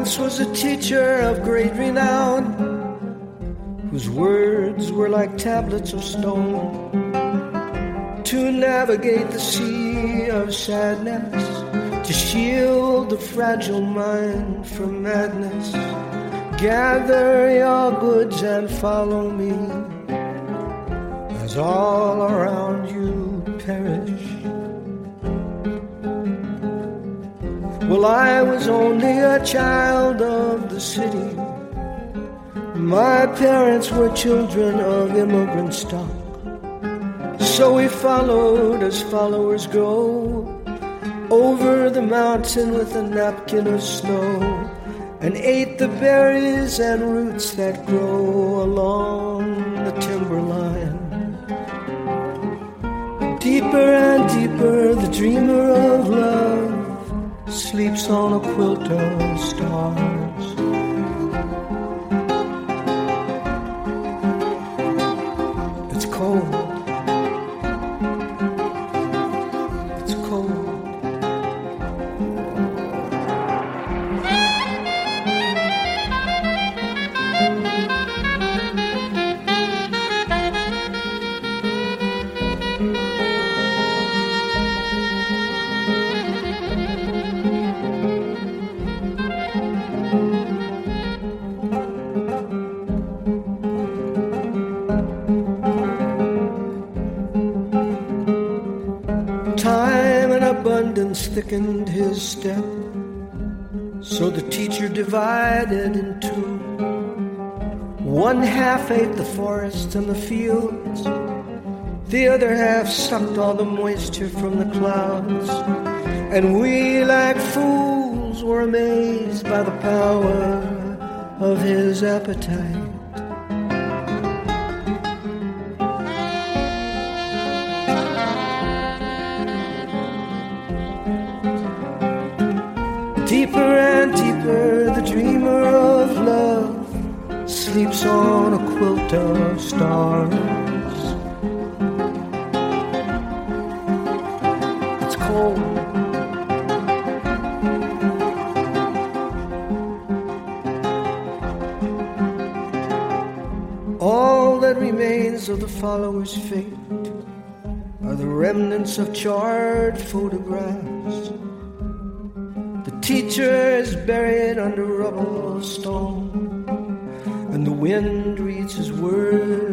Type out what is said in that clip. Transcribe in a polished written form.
once was a teacher of great renown, whose words were like tablets of stone, to navigate the sea of sadness, to shield the fragile mind from madness. Gather your goods and follow me, as all around you perish. Well, I was only a child of the city. My parents were children of immigrant stock. So we followed as followers go, over the mountain with a napkin of snow, and ate the berries and roots that grow along the timberline. Deeper and deeper the dreamer of love sleeps on a quilt of stars. It's cold. It's cold. Thickened his step, so the teacher divided in two. One half ate the forests and the fields, the other half sucked all the moisture from the clouds. And we, like fools, were amazed by the power of his appetite. Deeper and deeper the dreamer of love sleeps on a quilt of stars. It's cold. All that remains of the follower's fate are the remnants of charred photographs. Teacher is buried under rubble of stone, and the wind reads his words